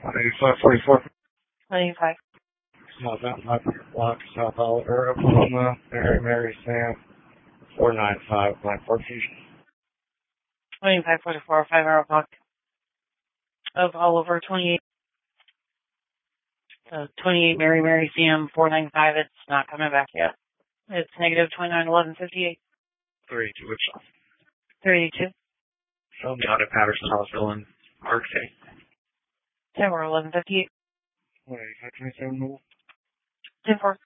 8544. 25. South Mountain Block, South Oliver, Oklahoma, Mary Sam, 495, line 14. 2544, 5 hour block of Oliver, 28. 28 Mary Sam, 495. It's not coming back yet. It's negative 291158. 32, which 32. Show me out at Patterson, Hospital, and Mark Day. Tower 1158. 2527. 10-4.